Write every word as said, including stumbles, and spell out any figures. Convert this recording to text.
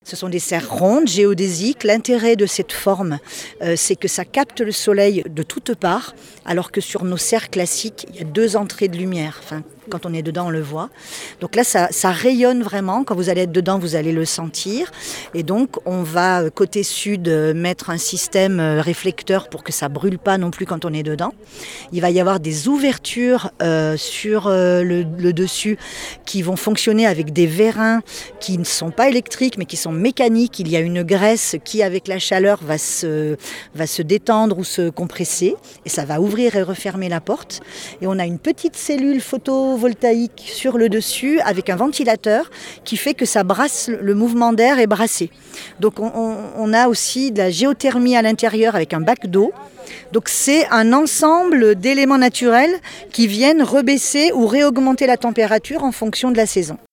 Ce sont des serres rondes, géodésiques. L'intérêt de cette forme, euh, c'est que ça capte le soleil de toutes parts, alors que sur nos serres classiques, il y a deux entrées de lumière. Enfin, quand on est dedans, on le voit. Donc là, ça, ça rayonne vraiment. Quand vous allez être dedans, vous allez le sentir. Et donc, on va, côté sud, mettre un système réflecteur pour que ça ne brûle pas non plus quand on est dedans. Il va y avoir des ouvertures euh, sur euh, le, le dessus qui vont fonctionner avec des vérins qui ne sont pas électriques, mais qui sont mécaniques. Il y a une graisse qui, avec la chaleur, va se, va se détendre ou se compresser. Et ça va ouvrir et refermer la porte. Et on a une petite cellule photovoltaïque sur le dessus avec un ventilateur qui fait que ça brasse, le mouvement d'air est brassé. Donc on, on, on a aussi de la géothermie à l'intérieur avec un bac d'eau. Donc c'est un ensemble d'éléments naturels qui viennent rebaisser ou réaugmenter la température en fonction de la saison.